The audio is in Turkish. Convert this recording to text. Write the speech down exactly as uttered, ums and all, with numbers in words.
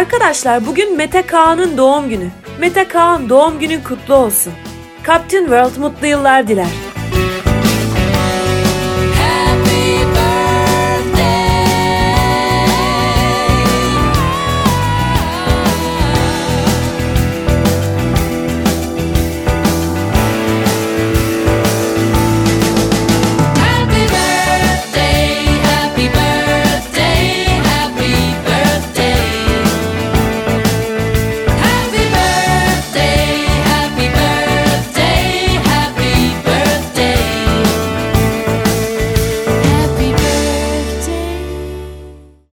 Arkadaşlar bugün Mete Kaan'ın doğum günü. Mete Kaan doğum günün kutlu olsun. Captain World mutlu yıllar diler.